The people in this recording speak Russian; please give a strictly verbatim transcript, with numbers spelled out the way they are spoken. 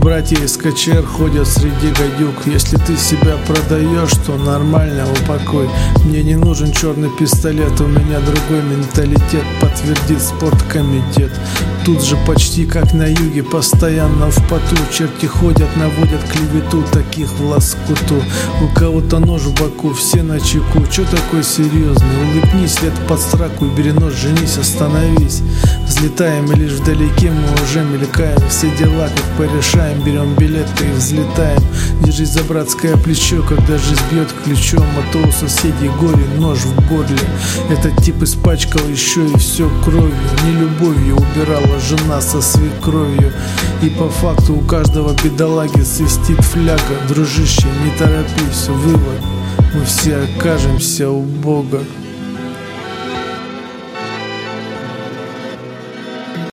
братья из КЧР ходят среди гадюк. Если ты себя продаешь, то нормально упокой. Мне не нужен черный пистолет, у меня другой менталитет, подтвердит спорткомитет. Тут же почти как на юге, постоянно в поту. Черти ходят, наводят клевету, таких в лоскуту. У кого-то нож в боку, все на чеку. Чё такой серьезный? Улыбнись, лет под страку, бери нож, женись, остановись. Взлетаем, и лишь вдалеке мы уже мелькаем. Все дела как порешаем, берем билеты и взлетаем. Держись за братское плечо, когда жизнь бьет ключом. А то у соседей горе, нож в горле. Этот тип испачкал еще и все кровью. Не любовью убирала жена со свекровью. И по факту у каждого бедолаги свистит фляга. Дружище, не торопись, вывод: мы все окажемся у Бога.